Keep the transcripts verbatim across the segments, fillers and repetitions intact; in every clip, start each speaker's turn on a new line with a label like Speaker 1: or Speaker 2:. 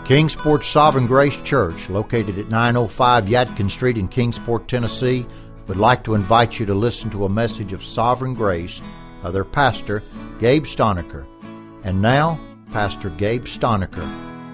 Speaker 1: Kingsport Sovereign Grace Church, located at nine oh five Yadkin Street in Kingsport, Tennessee, would like to invite you to listen to a message of Sovereign Grace by their pastor, Gabe Stonecker. And now, Pastor Gabe Stonecker.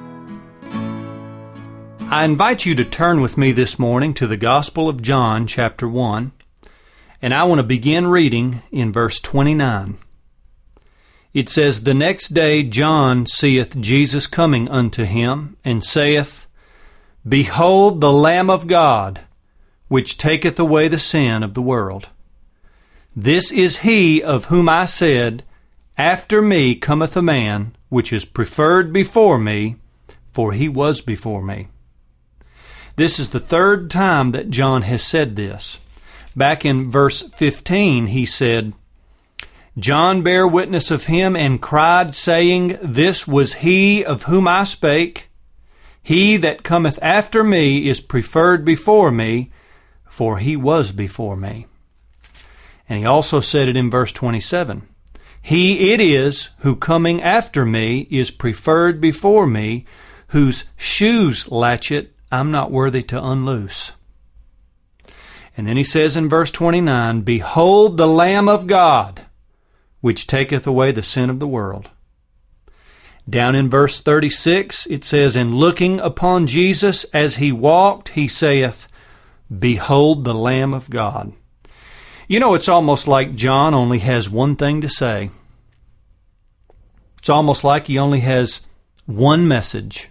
Speaker 2: I invite you to turn with me this morning to the Gospel of John, chapter one, and I want to begin reading in verse twenty-nine. It says, "The next day John seeth Jesus coming unto him, and saith, Behold the Lamb of God, which taketh away the sin of the world. This is he of whom I said, After me cometh a man, which is preferred before me, for he was before me." This is the third time that John has said this. Back in verse fifteen, he said, "John bare witness of him, and cried, saying, This was he of whom I spake. He that cometh after me is preferred before me, for he was before me." And he also said it in verse twenty-seven. "He it is who coming after me is preferred before me, whose shoes latchet I'm not worthy to unloose." And then he says in verse twenty-nine, "Behold the Lamb of God, which taketh away the sin of the world." Down in verse thirty-six, it says, "And looking upon Jesus as he walked, he saith, Behold the Lamb of God." You know, it's almost like John only has one thing to say. It's almost like he only has one message.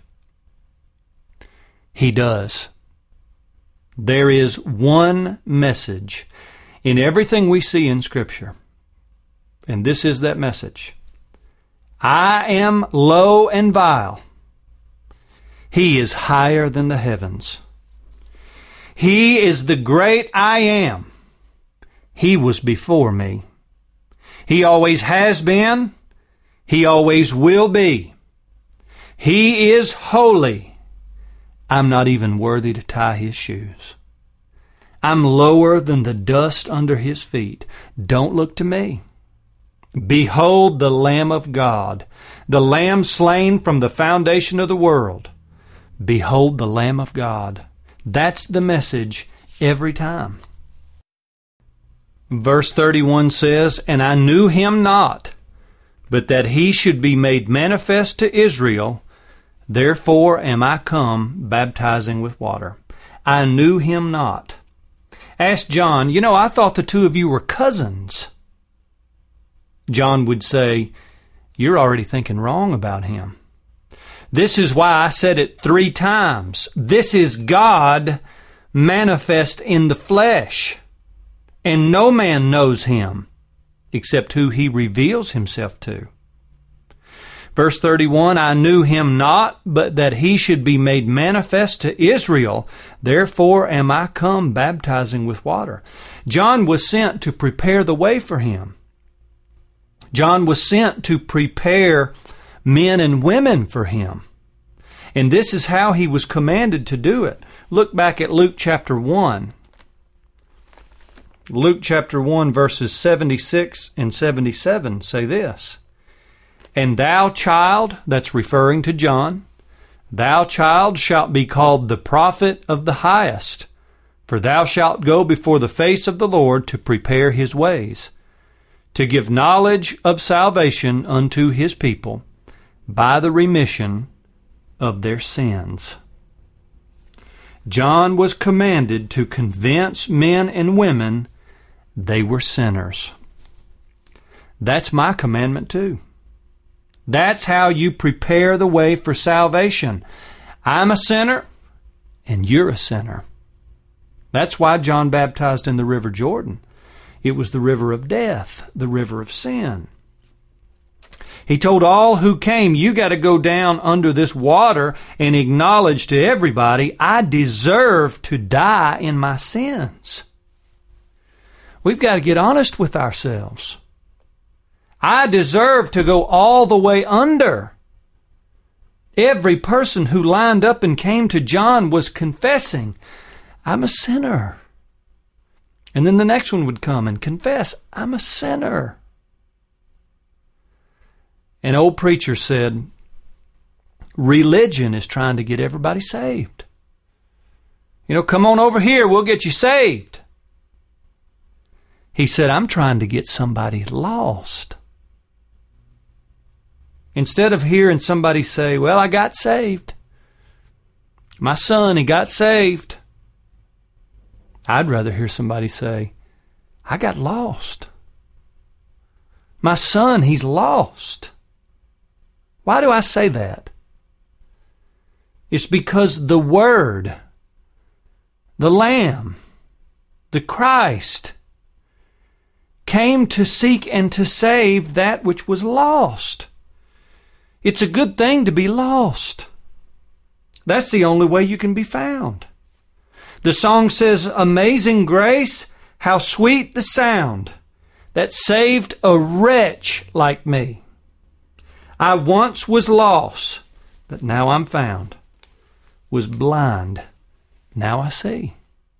Speaker 2: He does. There is one message in everything we see in Scripture. And this is that message. I am low and vile. He is higher than the heavens. He is the great I am. He was before me. He always has been. He always will be. He is holy. I'm not even worthy to tie his shoes. I'm lower than the dust under his feet. Don't look to me. Behold the Lamb of God, the Lamb slain from the foundation of the world. Behold the Lamb of God. That's the message every time. Verse thirty-one says, "And I knew him not, but that he should be made manifest to Israel. Therefore am I come baptizing with water." I knew him not. Ask John, you know, I thought the two of you were cousins. John would say, you're already thinking wrong about him. This is why I said it three times. This is God manifest in the flesh. And no man knows him except who he reveals himself to. Verse thirty-one, "I knew him not, but that he should be made manifest to Israel. Therefore am I come baptizing with water." John was sent to prepare the way for him. John was sent to prepare men and women for him. And this is how he was commanded to do it. Look back at Luke chapter one. Luke chapter one, verses seventy-six and seventy-seven say this. "And thou, child," that's referring to John, "thou, child, shalt be called the prophet of the highest, for thou shalt go before the face of the Lord to prepare his ways, to give knowledge of salvation unto his people by the remission of their sins." John was commanded to convince men and women they were sinners. That's my commandment too. That's how you prepare the way for salvation. I'm a sinner, and you're a sinner. That's why John baptized in the River Jordan. It was the river of death, the river of sin. He told all who came, you got to go down under this water and acknowledge to everybody, I deserve to die in my sins. We've got to get honest with ourselves. I deserve to go all the way under. Every person who lined up and came to John was confessing, I'm a sinner. And then the next one would come and confess, I'm a sinner. An old preacher said, religion is trying to get everybody saved. You know, come on over here, we'll get you saved. He said, I'm trying to get somebody lost. Instead of hearing somebody say, well, I got saved. My son, he got saved. I'd rather hear somebody say, I got lost. My son, he's lost. Why do I say that? It's because the Word, the Lamb, the Christ, came to seek and to save that which was lost. It's a good thing to be lost. That's the only way you can be found. The song says, Amazing grace, how sweet the sound that saved a wretch like me. I once was lost, but now I'm found. Was blind, now I see.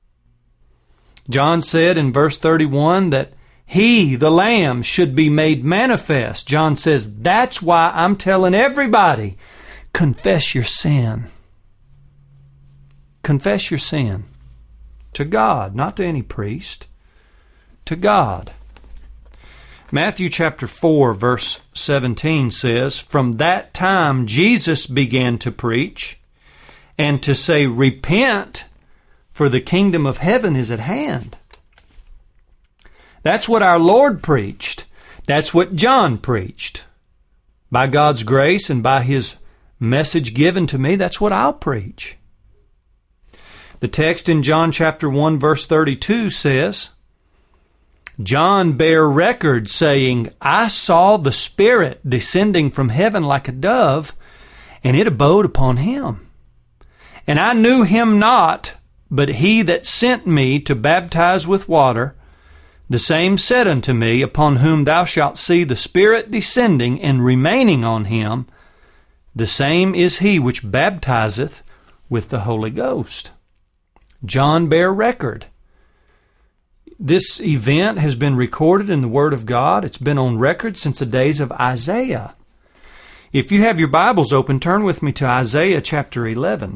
Speaker 2: John said in verse thirty-one that He, the Lamb, should be made manifest. John says, that's why I'm telling everybody, confess your sin. Confess your sin. To God, not to any priest. To God. Matthew chapter four, verse seventeen says, From that time Jesus began to preach and to say, Repent, for the kingdom of heaven is at hand. That's what our Lord preached. That's what John preached. By God's grace and by His message given to me, that's what I'll preach. The text in John chapter one, verse thirty-two says, John bare record, saying, I saw the Spirit descending from heaven like a dove, and it abode upon him. And I knew him not, but he that sent me to baptize with water, the same said unto me, Upon whom thou shalt see the Spirit descending and remaining on him, the same is he which baptizeth with the Holy Ghost. John bare record. This event has been recorded in the Word of God. It's been on record since the days of Isaiah. If you have your Bibles open, turn with me to Isaiah chapter eleven.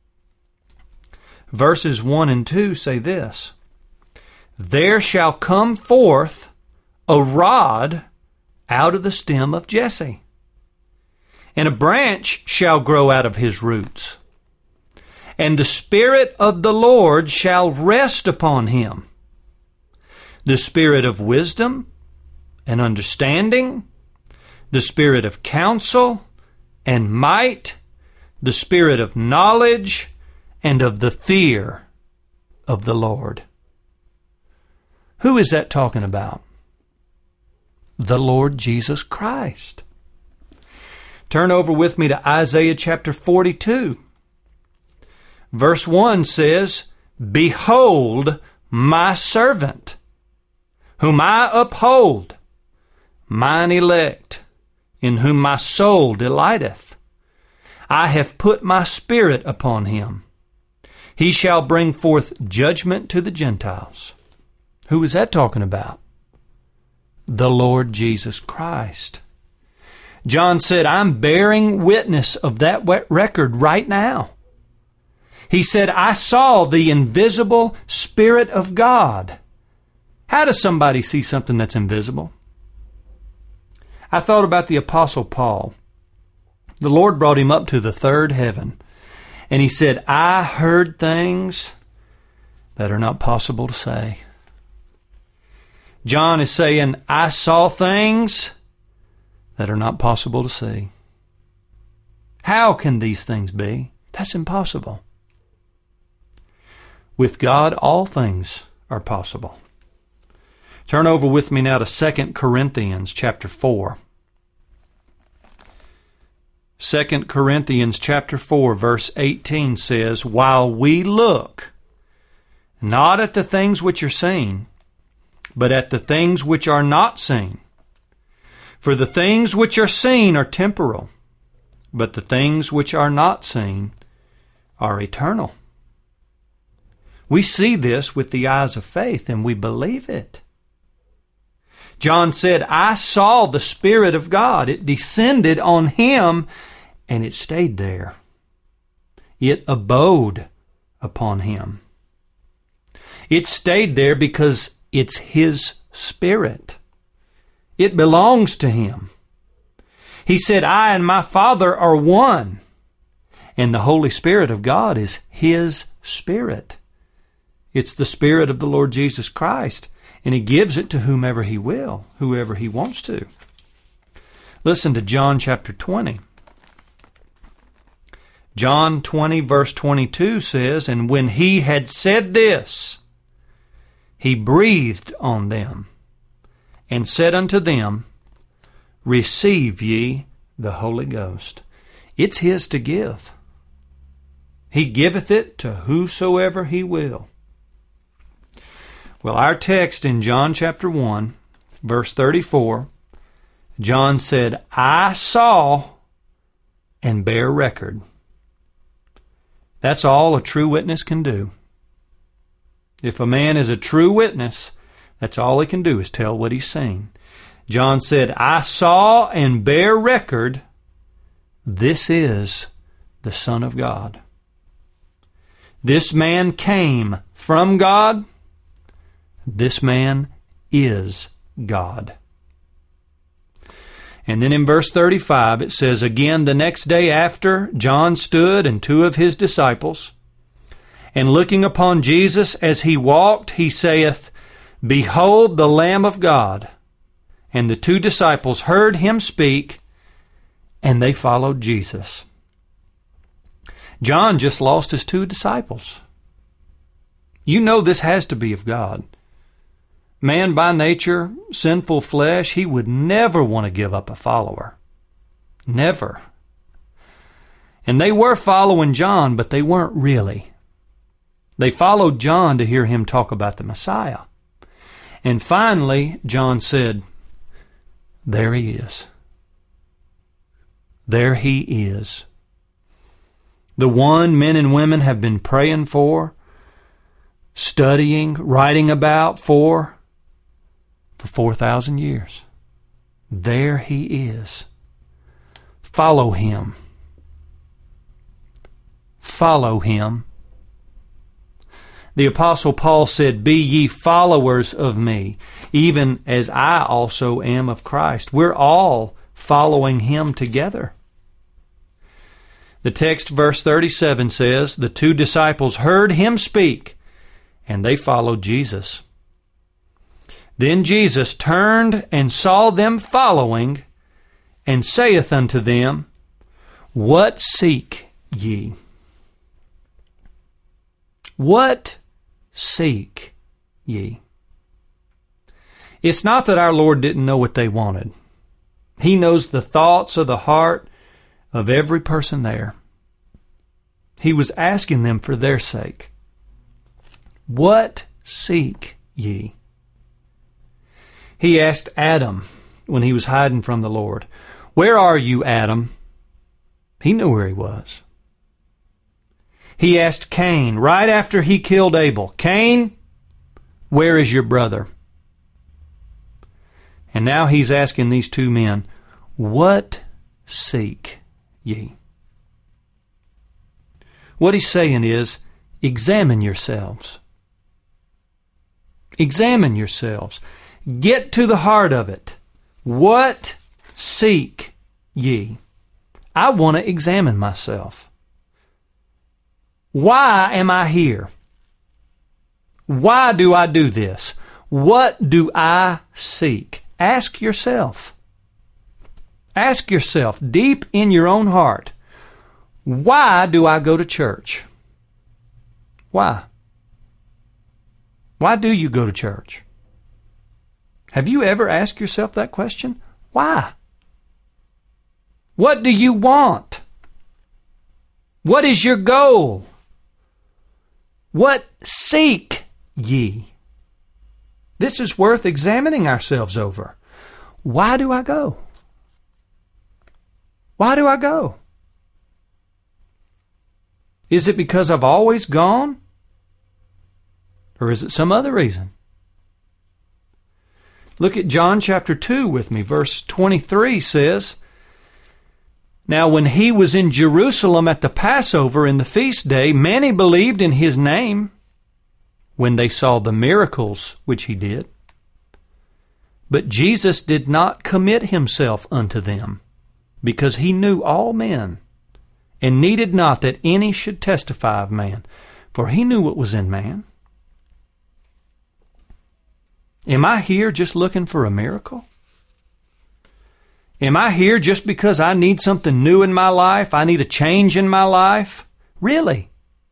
Speaker 2: Verses one and two say this, There shall come forth a rod out of the stem of Jesse, and a branch shall grow out of his roots. And the Spirit of the Lord shall rest upon him, the Spirit of wisdom and understanding, the Spirit of counsel and might, the Spirit of knowledge and of the fear of the Lord. Who is that talking about? The Lord Jesus Christ. Turn over with me to Isaiah chapter forty-two. Verse one says, Behold my servant, whom I uphold, mine elect, in whom my soul delighteth. I have put my Spirit upon him. He shall bring forth judgment to the Gentiles. Who is that talking about? The Lord Jesus Christ. John said, I'm bearing witness of that record right now. He said, I saw the invisible Spirit of God. How does somebody see something that's invisible? I thought about the Apostle Paul. The Lord brought him up to the third heaven, and he said, I heard things that are not possible to say. John is saying, I saw things that are not possible to see. How can these things be? That's impossible. With God, all things are possible. Turn over with me now to Second Corinthians chapter four. Second Corinthians chapter four, verse eighteen says, While we look not at the things which are seen, but at the things which are not seen. For the things which are seen are temporal, but the things which are not seen are eternal. We see this with the eyes of faith, and we believe it. John said, I saw the Spirit of God. It descended on him, and it stayed there. It abode upon him. It stayed there because it's his Spirit. It belongs to him. He said, I and my Father are one. And the Holy Spirit of God is his Spirit. It's the Spirit of the Lord Jesus Christ. And he gives it to whomever he will, whoever he wants to. Listen to John chapter twenty. John twenty verse twenty-two says, And when he had said this, he breathed on them and said unto them, Receive ye the Holy Ghost. It's his to give. He giveth it to whosoever he will. Well, our text in John chapter one, verse thirty-four, John said, I saw and bear record. That's all a true witness can do. If a man is a true witness, that's all he can do is tell what he's seen. John said, I saw and bear record. This is the Son of God. This man came from God. This man is God. And then in verse thirty-five it says, Again the next day after, John stood and two of his disciples, and looking upon Jesus as he walked, he saith, Behold the Lamb of God. And the two disciples heard him speak, and they followed Jesus. John just lost his two disciples. You know this has to be of God. Man by nature, sinful flesh, he would never want to give up a follower. Never. And they were following John, but they weren't really. They followed John to hear him talk about the Messiah. And finally, John said, There he is. There he is. The one men and women have been praying for, studying, writing about for, for four thousand years. There he is. Follow him. Follow him. The Apostle Paul said, Be ye followers of me, even as I also am of Christ. We're all following him together. The text, verse thirty-seven says, The two disciples heard him speak, and they followed Jesus. Then Jesus turned and saw them following, and saith unto them, What seek ye? What seek ye? It's not that our Lord didn't know what they wanted. He knows the thoughts of the heart of every person there. He was asking them for their sake. What seek ye? He asked Adam when he was hiding from the Lord, Where are you, Adam? He knew where he was. He asked Cain right after he killed Abel, Cain, where is your brother? And now he's asking these two men, What seek ye? What he's saying is, examine yourselves. Examine yourselves. Get to the heart of it. What seek ye? I want to examine myself. Why am I here? Why do I do this? What do I seek? Ask yourself. Ask yourself deep in your own heart, why do I go to church? Why? Why do you go to church? Have you ever asked yourself that question? Why? What do you want? What is your goal? What seek ye? This is worth examining ourselves over. Why do I go? Why do I go? Is it because I've always gone? Or is it some other reason? Look at John chapter two with me. Verse twenty-three says, Now, when he was in Jerusalem at the Passover in the feast day, many believed in his name when they saw the miracles which he did. But Jesus did not commit himself unto them, because he knew all men, and needed not that any should testify of man, for he knew what was in man. Am I here just looking for a miracle? Am I here just because I need something new in my life? I need a change in my life? Really?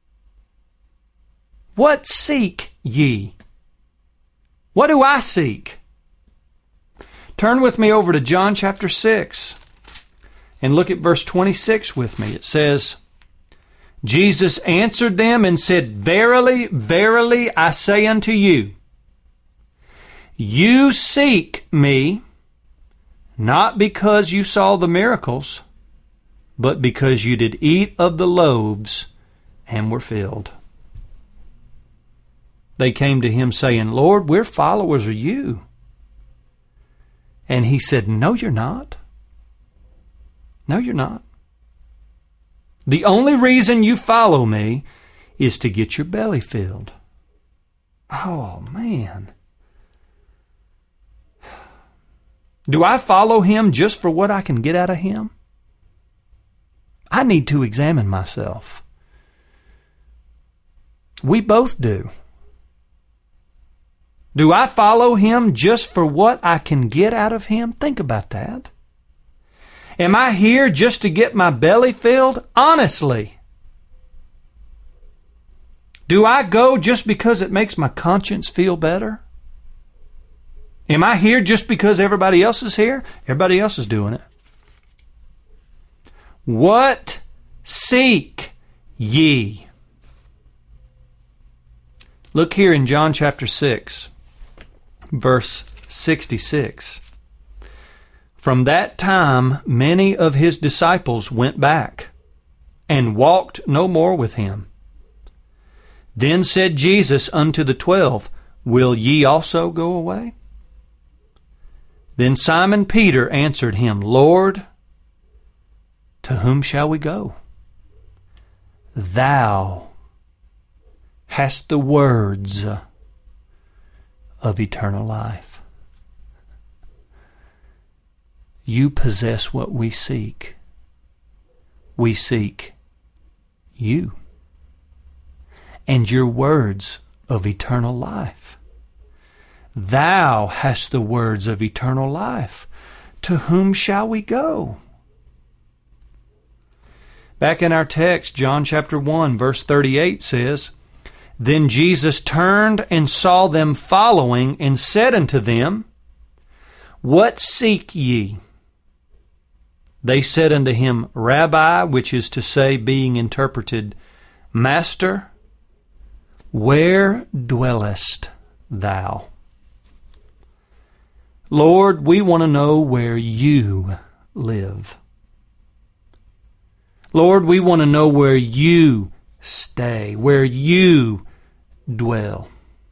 Speaker 2: What seek ye? What do I seek? Turn with me over to John chapter six and look at verse twenty-six with me. It says, Jesus answered them and said, Verily, verily, I say unto you, you seek me, not because you saw the miracles, but because you did eat of the loaves and were filled. They came to him saying, Lord, we're followers of you. And he said, No, you're not. No, you're not. The only reason you follow me is to get your belly filled. Oh, man. Do I follow him just for what I can get out of him? I need to examine myself. We both do. Do I follow him just for what I can get out of him? Think about that. Am I here just to get my belly filled? Honestly. Do I go just because it makes my conscience feel better? Am I here just because everybody else is here? Everybody else is doing it. What seek ye? Look here in John chapter six, verse sixty-six. From that time, many of his disciples went back and walked no more with him. Then said Jesus unto the twelve, Will ye also go away? Then Simon Peter answered him, Lord, to whom shall we go? Thou hast the words of eternal life. You possess what we seek. We seek you and your words of eternal life. Thou hast the words of eternal life. To whom shall we go? Back in our text, John chapter one, verse thirty-eight says, Then Jesus turned and saw them following, and said unto them, What seek ye? They said unto him, Rabbi, which is to say, being interpreted, Master, where dwellest thou? Lord, we want to know where you live. Lord, we want to know where you stay, where you dwell.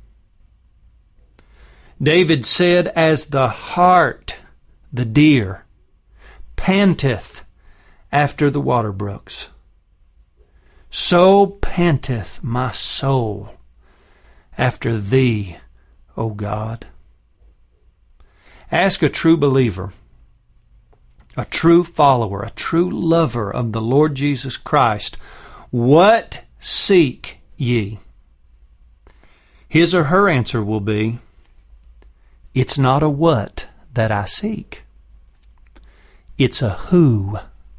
Speaker 2: David said, As the hart, the deer, panteth after the water brooks, so panteth my soul after thee, O God. Ask a true believer, a true follower, a true lover of the Lord Jesus Christ, what seek ye? His or her answer will be, It's not a what that I seek. It's a who.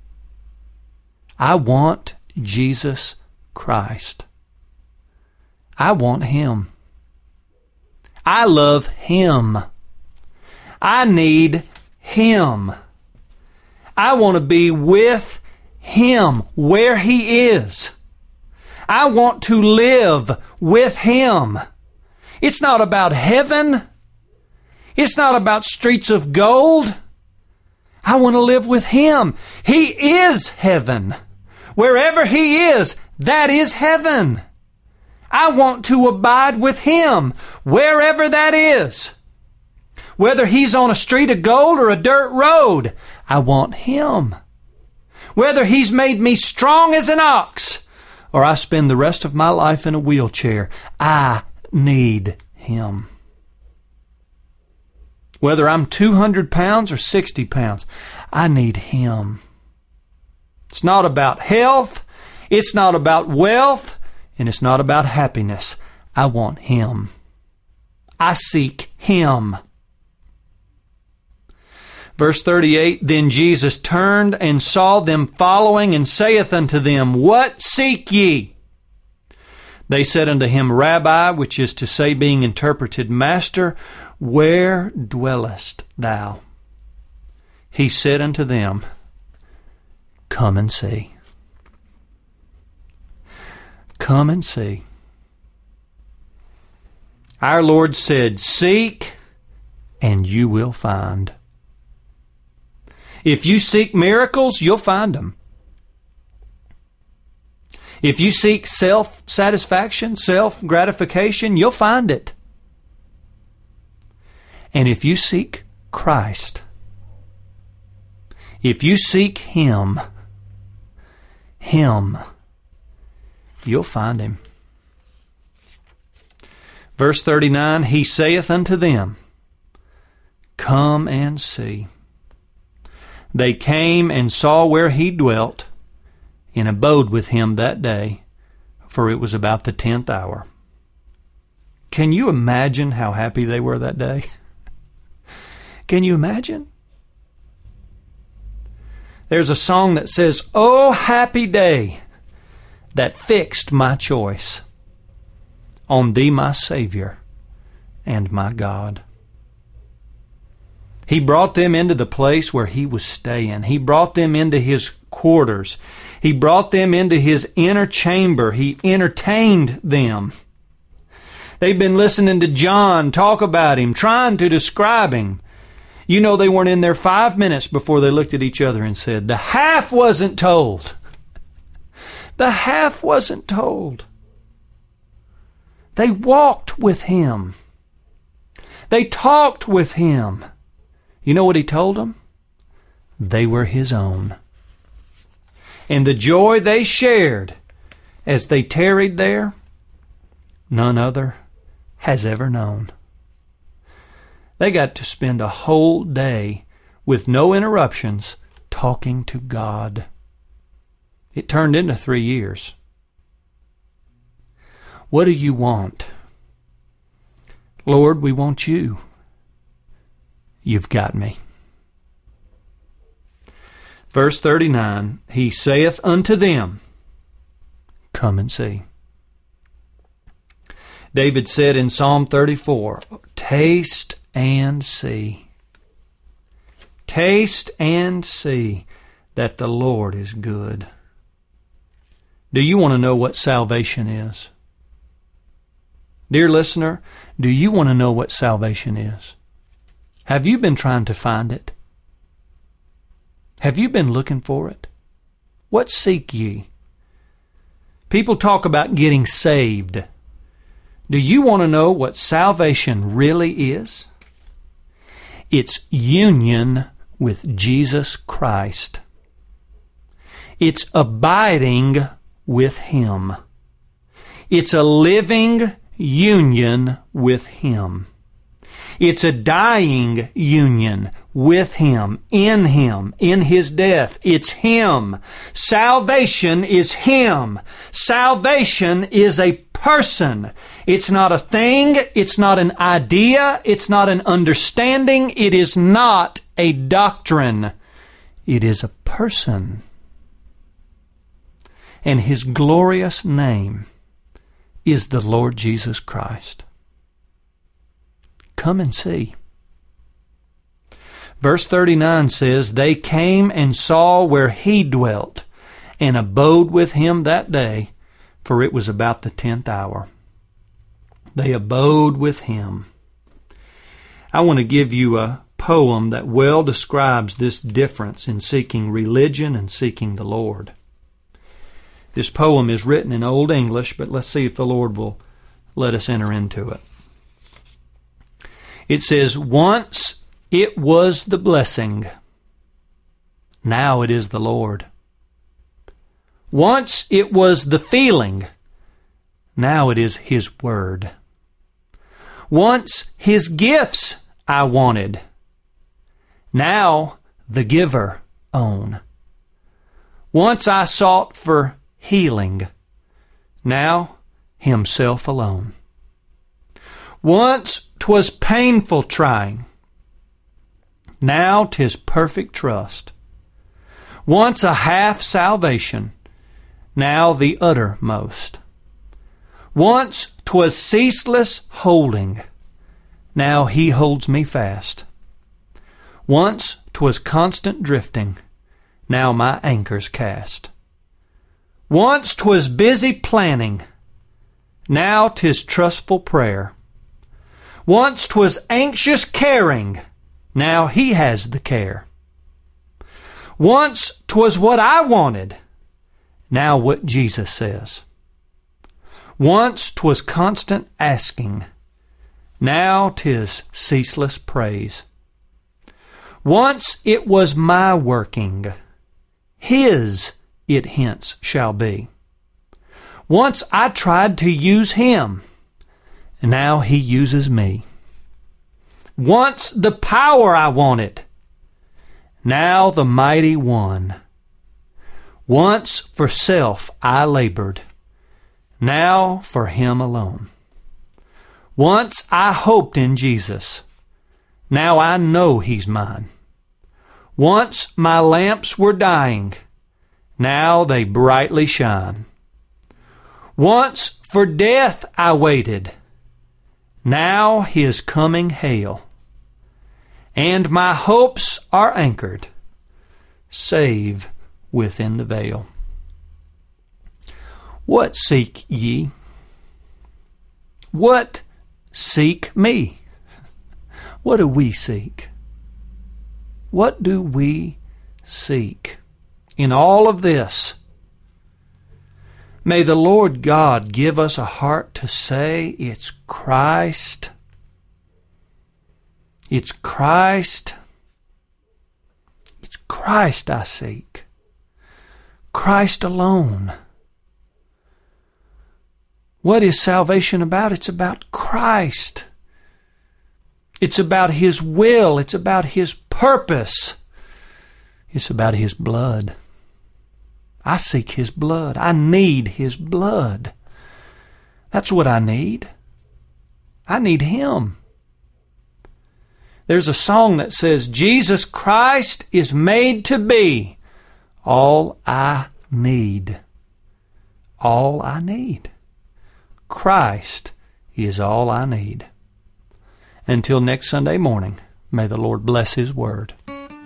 Speaker 2: I want Jesus Christ. I want Him. I love Him. I need Him. I want to be with Him where He is. I want to live with Him. It's not about heaven. It's not about streets of gold. I want to live with Him. He is heaven. Wherever He is, that is heaven. I want to abide with Him, wherever that is. Whether He's on a street of gold or a dirt road, I want Him. whether He's made me strong as an ox, or I spend the rest of my life in a wheelchair, I need Him. Whether I'm two hundred pounds or sixty pounds, I need Him. It's not about health, it's not about wealth, and it's not about happiness. I want Him. I seek Him. Verse thirty-eight, Then Jesus turned and saw them following, and saith unto them, What seek ye? They said unto him, Rabbi, which is to say, being interpreted, Master, where dwellest thou? He said unto them, Come and see. Come and see. Our Lord said, Seek, and you will find. If you seek miracles, you'll find them. If you seek self-satisfaction, self-gratification, you'll find it. And if you seek Christ, if you seek Him, Him, you'll find Him. Verse thirty-nine, He saith unto them, Come and see. They came and saw where He dwelt, and abode with Him that day, for it was about the tenth hour. Can you imagine how happy they were that day? Can you imagine? There's a song that says, Oh, happy day that fixed my choice on Thee, my Savior and my God. He brought them into the place where He was staying. He brought them into His quarters. He brought them into His inner chamber. He entertained them. They've been listening to John talk about Him, trying to describe Him. You know, they weren't in there five minutes before they looked at each other and said, The half wasn't told. The half wasn't told. They walked with Him. They talked with Him. You know what He told them? They were His own. And the joy they shared as they tarried there, none other has ever known. They got to spend a whole day with no interruptions talking to God. It turned into three years. What do you want? Lord, we want You. You've got me. Verse thirty-nine, He saith unto them, Come and see. David said in Psalm thirty-four, Taste and see. Taste and see that the Lord is good. Do you want to know what salvation is? Dear listener, do you want to know what salvation is? Have you been trying to find it? Have you been looking for it? What seek ye? People talk about getting saved. Do you want to know what salvation really is? It's union with Jesus Christ. It's abiding with Him. It's a living union with Him. It's a dying union with Him, in Him, in His death. It's Him. Salvation is Him. Salvation is a person. It's not a thing. It's not an idea. It's not an understanding. It is not a doctrine. It is a person. And His glorious name is the Lord Jesus Christ. Come and see. Verse thirty-nine says, They came and saw where He dwelt, and abode with Him that day, for it was about the tenth hour. They abode with Him. I want to give you a poem that well describes this difference in seeking religion and seeking the Lord. This poem is written in Old English, but let's see if the Lord will let us enter into it. It says, Once it was the blessing, now it is the Lord. Once it was the feeling. Now it is His Word. Once His gifts I wanted. Now the giver own. Once I sought for healing. Now Himself alone. Once 'twas painful trying. Now 'tis perfect trust. Once a half salvation. Now the uttermost. Once 'twas ceaseless holding. Now He holds me fast. Once 'twas constant drifting. Now my anchor's cast. Once 'twas busy planning. Now 'tis trustful prayer. Once 'twas anxious caring. Now He has the care. Once 'twas what I wanted. Now what Jesus says. Once 'twas constant asking. Now 'tis ceaseless praise. Once it was my working. His it hence shall be. Once I tried to use Him. Now He uses me. Once the power I wanted. Now the mighty one. Once for self I labored. Now for Him alone. Once I hoped in Jesus. Now I know He's mine. Once my lamps were dying. Now they brightly shine. Once for death I waited. Now His coming hail. And my hopes are anchored, save within the veil. What seek ye? What seek me? What do we seek? What do we seek in all of this? May the Lord God give us a heart to say, it's Christ. It's Christ. It's Christ I seek. Christ alone. What is salvation about? It's about Christ. It's about His will. It's about His purpose. It's about His blood. I seek His blood. I need His blood. That's what I need. I need Him. There's a song that says, Jesus Christ is made to be all I need. All I need. Christ is all I need. Until next Sunday morning, may the Lord bless His Word.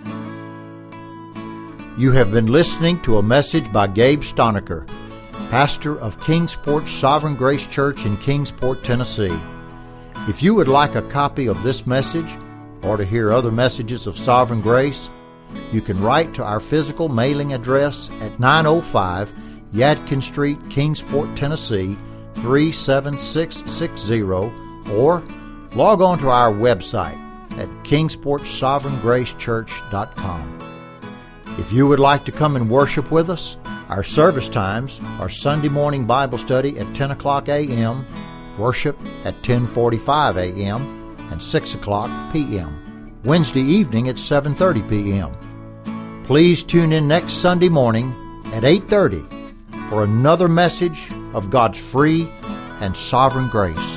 Speaker 1: You have been listening to a message by Gabe Stonecker, pastor of Kingsport Sovereign Grace Church in Kingsport, Tennessee. If you would like a copy of this message or to hear other messages of Sovereign Grace, you can write to our physical mailing address at nine oh five Yadkin Street, Kingsport, Tennessee, three seven six six zero, or log on to our website at kingsport sovereign grace church dot com. If you would like to come and worship with us, our service times are Sunday morning Bible study at ten o'clock a.m., worship at ten forty-five a.m., and six o'clock p.m. Wednesday evening at seven thirty p.m. Please tune in next Sunday morning at eight thirty for another message of God's free and sovereign grace.